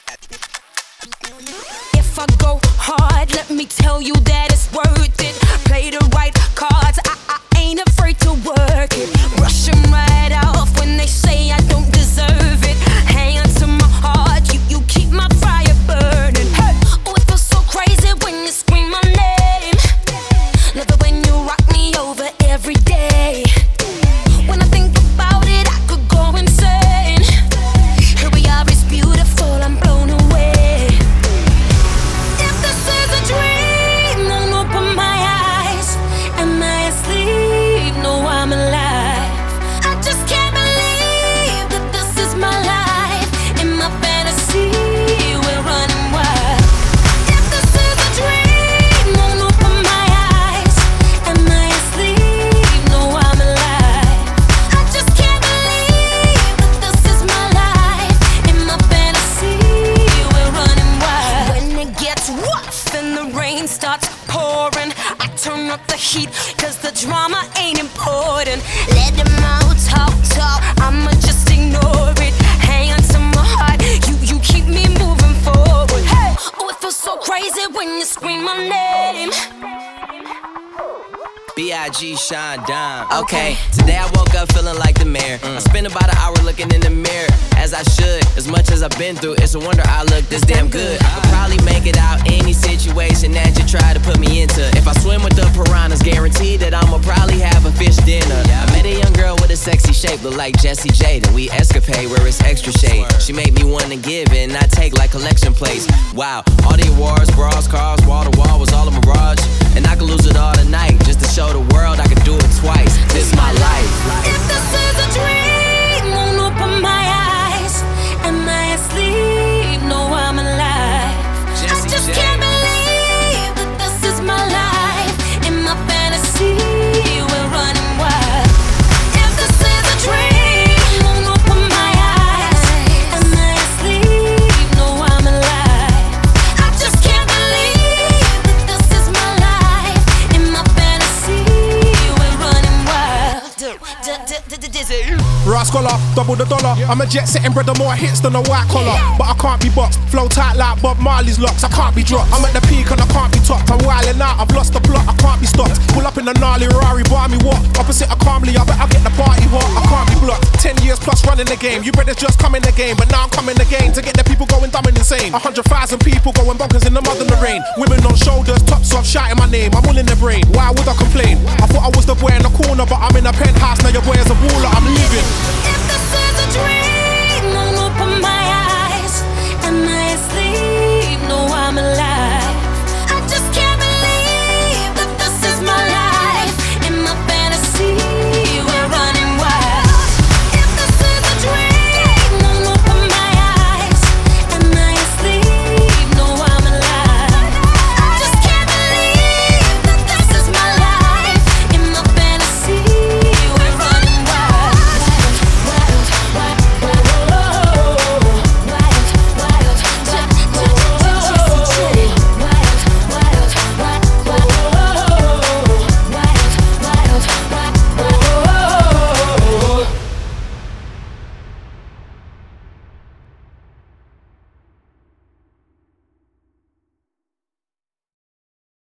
If I go hard, let me tell you that it's worth it. Play the right cards, I ain't afraid to work it. Brush 'em right off when they say I don't deserve it. Hang on to my heart, you keep my fire burning. Hey. Oh, it feels so crazy when you scream my name. Love it when you rock me over every day. When I think about it, I could go insane. Here we are, it's beautiful, I'm blown away. If this is a dream, then open my eyes. Am I asleep? No, I'm alive. I just can't believe that this is my life. In my fantasy, we're running wild. If this is a dream, then open my eyes. Am I asleep? No, I'm alive. I just can't believe that this is my life. In my fantasy, we're running wild. When it gets rough and the rain starts pouring, I turn up the heat, cause the drama ain't important. Let them all talk, I'ma just ignore it. Hang on to my heart, you keep me moving forward. Hey, oh, it feels so crazy when you scream my name. B.I.G. Sean Dime. Okay, today I woke up feeling like the mayor. I spent about an hour looking in the mirror, as I should. As much as I've been through, it's a wonder I look this damn good. I could probably make it out any situation that you try to put me into. If I swim with the piranhas, guaranteed that I'ma probably have a fish dinner. I met a young girl with a sexy shape, look like Jessie Jada. We escapade where it's extra shade. She made me wanna give and not take like collection plates. Wow, all the awards, bras, cars, wall to wall was all a mirage. And I could lose it all tonight just to show the world I could do it twice. This my life. If this is a dream, won't open my eyes. Am I asleep? No, I'm alive. I just can't believe that this is my life. In my fantasy, we're running wild. If this is a dream, won't open my eyes. Am I asleep? No, I'm alive. I just can't believe that this is my life. In my fantasy, we're running wild. Rascalla, double the dollar. I'm a jet setting brother, more hits than a white collar. But I can't be boxed, flow tight like Bob Marley's locks. I can't be dropped. I'm at the peak and I can't be topped. I'm wilding out, I've lost the plot, I can't be stopped. Pull up in a gnarly Rari, buy me what? Opposite of calmly, I bet I get the party hot. I can't be blocked. 10 years plus running the game. You brothers just come in the game, but now I'm coming again to get the people going dumb and insane. 100,000 people going bonkers in the mud and the rain. Women on shoulders, tops off, shouting my name. I'm all in their brain. Why would I complain? I thought I was the boy in the corner, but I'm in a penthouse. Now your boy is a